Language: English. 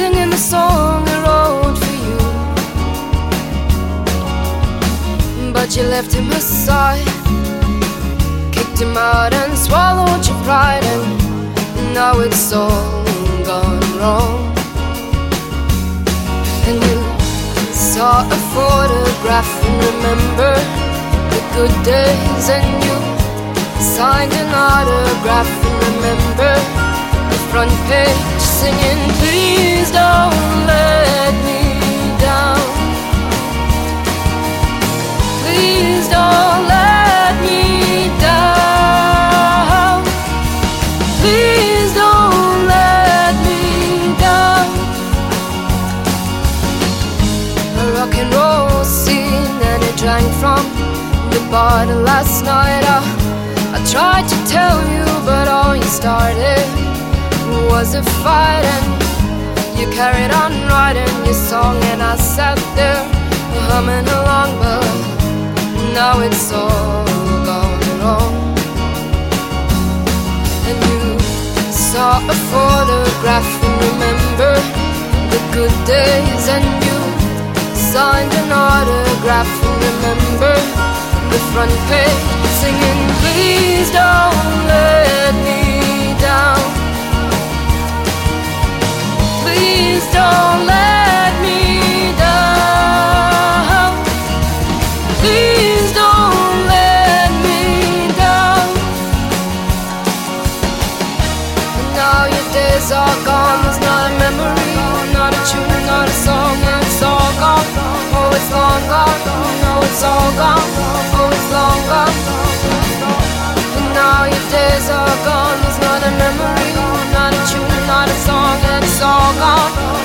singing the song I wrote for you. But you left him aside, kicked him out and swallowed your pride, and now it's all gone wrong. And you saw a photograph and remembered the good days, and you signed an autograph and remembered the front page singing, please don't let me down. Please don't let me down. Please don't let me down. A rock and roll scene, and it drank from the bottle last night. I tried to tell you, but all you started was a fight, and you carried on writing your song, and I sat there humming along, but now it's all gone wrong. And you saw a photograph and remembered the good days, and you signed an autograph and remembered the front page singing, please don't let me down. Please don't let me down. Please don't let me down. And now your days are gone. There's not a memory, not a tune, not a song, and it's all gone. Oh, it's long gone. No, it's all gone. Oh, it's long gone. And now your days are gone. There's not a memory, not a tune, not a song, and it's all gone.